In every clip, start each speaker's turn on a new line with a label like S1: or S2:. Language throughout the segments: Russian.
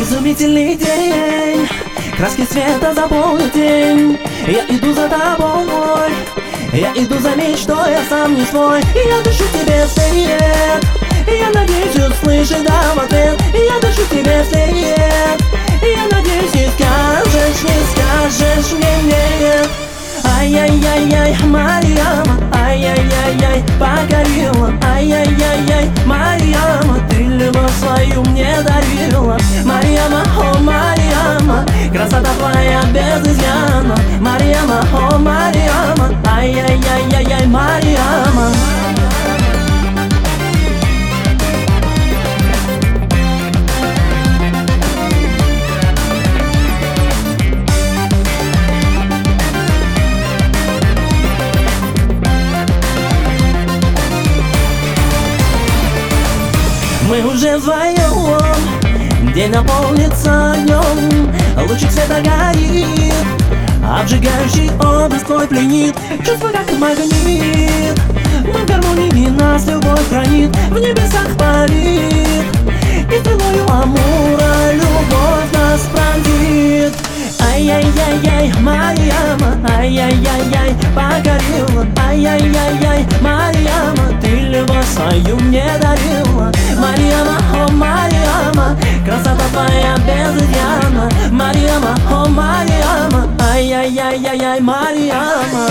S1: Изумительный день, краски света заполнят день. Я иду за тобой, я иду за мечтой, я сам не свой. Я дышу тебе вслед, я надеюсь услышать да в ответ. Я дышу тебе вслед, я надеюсь не скажешь мне нет. Ай-яй-яй-яй, Марьяма, ай-яй-яй-яй, покорила. Ай-яй-яй-яй, Марьяма, ты любовь свою мне дарила. Марьяма, о Марьяма, красота твоя без изъяна. Марьяма, о Марьяма, ай-яй-яй-яй-яй, Марьяма. Мы уже вдвоем, день наполнится огнем. Лучик света горит, обжигающий образ твой пленит. Чувство как магнит, мы в гармонии, нас любовь хранит. В небесах парит, и стрелою амура любовь нас пронзит. Ай-яй-яй-яй, Марьяма, ай-яй-яй-яй, покорила. Ай-яй-яй-яй, Марьяма, ты любовь свою мне дарила. Марьяма, о Марьяма, красота твоя без изъяна. Марьяма, о Марьяма, ай-яй-яй-яй-яй, Марьяма.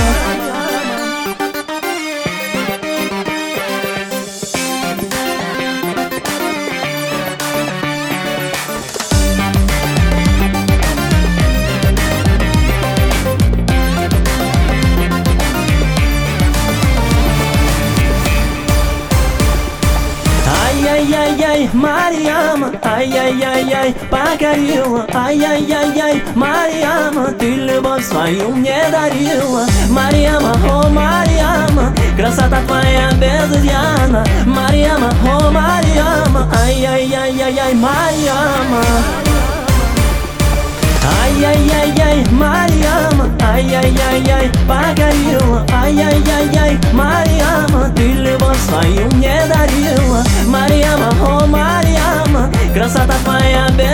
S1: Ай-яй-яй-яй, Марьяма, ай-яй-яй-яй, покорила. Ай-яй-яй-яй, Марьяма, ты любовь свою мне дарила. Марьяма, о Марьяма, красота твоя без изъяна. Марьяма, о Марьяма, ай-яй-яй-яй-яй, Марьяма. Ай-яй-яй-яй, Марьяма, ай-яй-яй-яй, покорила. Ай-яй-яй-яй, Марьяма, ты любовь свою мне дарила. Марьяма, о Марьяма, красота твоя без